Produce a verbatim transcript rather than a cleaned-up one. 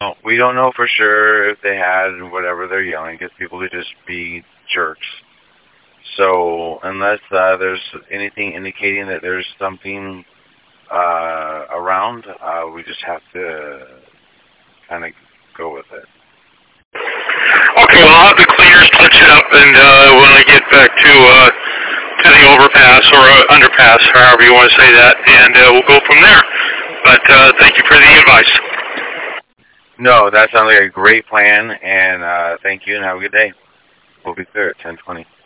Well, we don't know for sure if they had whatever they're yelling, because people could just be jerks. So unless uh, there's anything indicating that there's something uh, around, uh, we just have to kind of go with it. Okay, well, I'll have the cleaners touch it up, and uh, when I get back to uh, to the overpass or uh, underpass, however you want to say that, and uh, we'll go from there. But uh, thank you for the advice. No, that sounds like a great plan, and uh, thank you, and have a good day. We'll be clear at ten twenty.